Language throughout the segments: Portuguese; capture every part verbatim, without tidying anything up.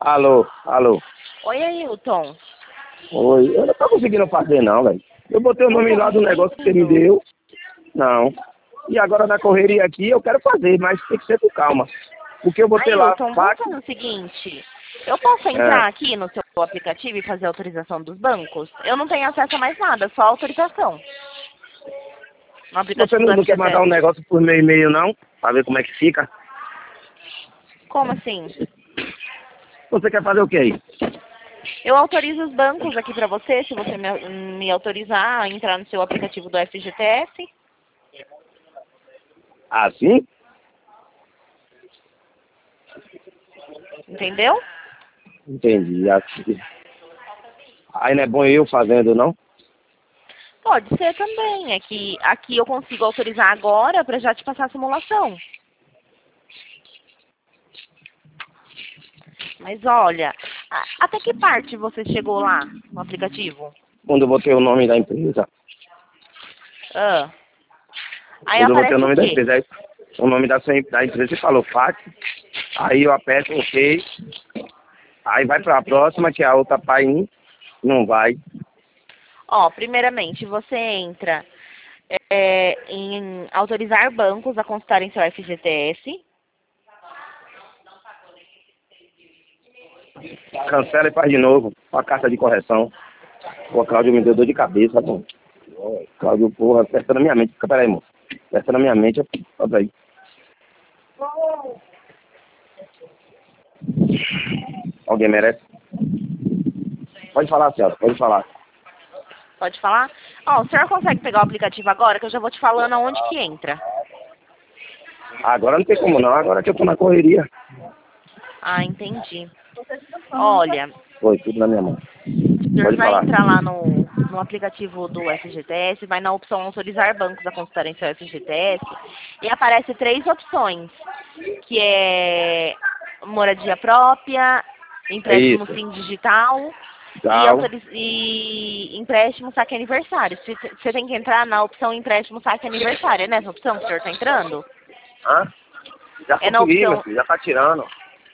Alô, alô. Oi, Ailton. Oi, eu não tô conseguindo fazer não, velho. Eu botei o Não nome tô lá do negócio que você me conseguindo. deu. Não. E agora na correria aqui eu quero fazer, mas tem que ser com calma. Porque eu botei lá Ailton, vamos fax. fazer o seguinte. Eu posso É. entrar aqui no seu aplicativo e fazer a autorização dos bancos? Eu não tenho acesso a mais nada, só a autorização. No Você aplicativo do não, não quer mandar um F G T S. negócio por meu e-mail não? Pra ver como é que fica? Como assim? Você quer fazer o quê aí? Eu autorizo os bancos aqui pra você, se você me, me autorizar a entrar no seu aplicativo do F G T S. Assim? Entendeu? Entendi. Assim. Aí não é bom eu fazendo, não? Pode ser também. É que aqui eu consigo autorizar agora pra já te passar a simulação. Mas olha, a- até que parte você chegou lá no aplicativo? Quando eu botei o nome da empresa. Ah. Aí Quando eu botei o aparece o nome da quê? empresa, aí, o nome da, sua, da empresa você falou fax. Aí eu aperto OK. Aí vai pra próxima, que é a outra pai não vai. Ó, primeiramente, você entra é, em autorizar bancos a consultarem seu F G T S. Cancela e faz de novo. Com a carta de correção. O Cláudio me deu dor de cabeça, pô. Cláudio, porra, aperta na minha mente. Fica, peraí, moço. Aperta na minha mente, olha aí. Alguém merece? Pode falar, senhora, pode falar. Pode falar? Ó, o senhor consegue pegar o aplicativo agora, que eu já vou te falando aonde que entra. Agora não tem como não, agora que eu tô na correria. Ah, entendi. Olha, Foi, tudo na minha mão. o senhor Pode vai falar. entrar lá no, no aplicativo do F G T S, vai na opção autorizar bancos a consultarem seu F G T S e aparece três opções, que é moradia própria, É empréstimo isso. sim digital e, Tchau. autoriz... e empréstimo saque aniversário. Você você tem que entrar na opção empréstimo saque aniversário, é nessa opção que o senhor está entrando? Hã? Já É na consegui, meu opção, filho, já tá tirando.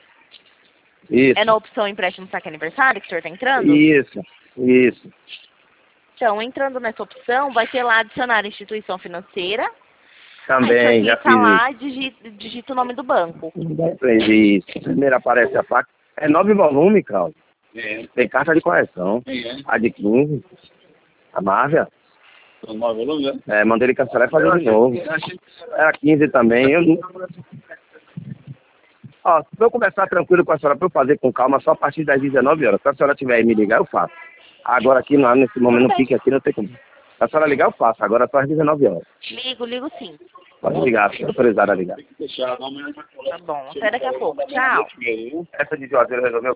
é Isso. na opção empréstimo saque aniversário que o senhor está entrando? Isso. Isso. Então, entrando nessa opção, vai ter lá adicionar instituição financeira. Aí o senhor Também, já clica fiz lá isso. e digita, digita o nome do banco. Aprendi isso. Primeiro aparece a faca. É nove volumes, Cláudio. É, Tem carta de correção. é. A de quinze. A Marvel. São nove volumes, né? É, mandei ele cancelar e fazer de novo. É a quinze também. Eu não... Ó, se eu conversar tranquilo com a senhora, para eu fazer com calma, só a partir das dezenove horas. Se a senhora tiver aí me ligar, eu faço. Agora aqui, não, nesse momento, Tudo não bem. fique aqui, não tem como. Se a senhora ligar, eu faço. Agora só às dezenove horas. Ligo, ligo sim. Pode ligar, se autorizar a ligar. Tem que deixar, não, mas... Tá bom. Até daqui a pouco. Tchau. Essa de Juazeiro resolveu?